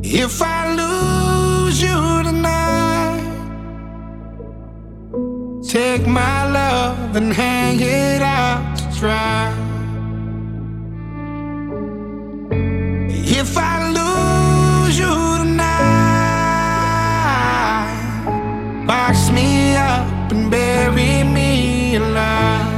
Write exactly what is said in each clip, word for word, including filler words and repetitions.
If I lose you tonight, take my love and hang it out to dry. If I lose you tonight, box me up and bury me alive.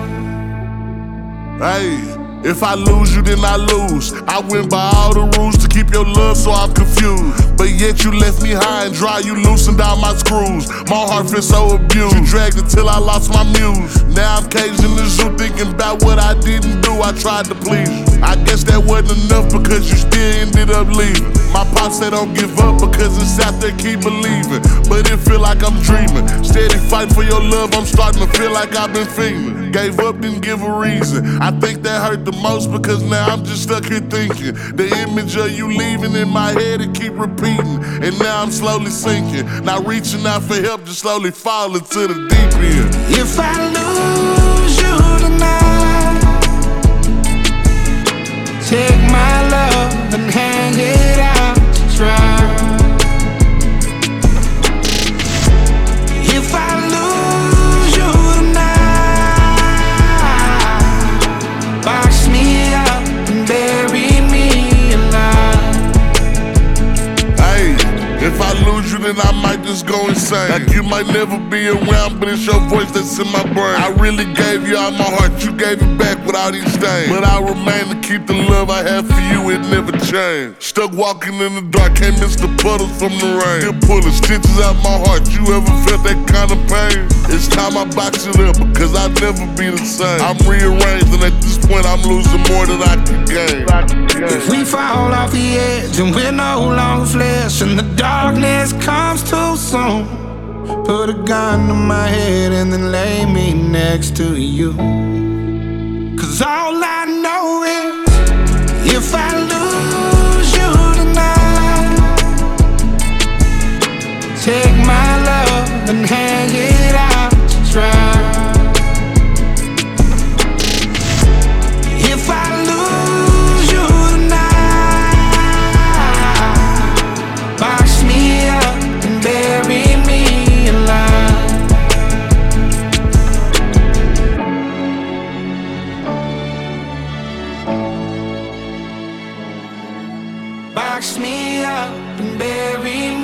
Hey, if I lose you, then I lose. I went by all the rules to keep your love, so I'm confused. But yet you left me high and dry, you loosened all my screws. My heart feels so abused, you dragged it till I lost my muse. Now I'm caged in the zoo thinking about what I didn't do. I tried to please you, I guess that wasn't enough because you still ended up leaving. My pop said don't give up because it's out there, keep believing. But it feel like I'm dreaming, steady fighting for your love, I'm starting to feel like I've been fiending. Gave up, didn't give a reason, I think that hurt the most because now I'm just stuck here thinking. The image of you leaving in my head, it keep repeating. And now I'm slowly sinking, not reaching out for help, just slowly falling to the deep end. If I lose you tonight, take my love and hang it out to dry. If I lose you tonight, box me up and bury me alive. Hey, if I lose you, then I might just go insane. Like you might never be around, but it's your voice that's in my brain. I really gave you all my heart, you gave it back with all these stains. But I remain to keep the love I have for you, it never changed. Stuck walking in the dark, can't miss the puddles from the rain. Still pulling stitches out my heart, you ever felt that kind of pain? It's time I box it up, because I'll never be the same. I'm rearranged, and at this point I'm losing more than I can gain. If we fall off the edge and we're no longer flesh, and the darkness comes too soon, put a gun to my head and then lay me next to you. Cause all I know is, if I lose you tonight, take my love and hang it out to dry. If I lose you tonight, box me up and bury me alive. Box me up and bury me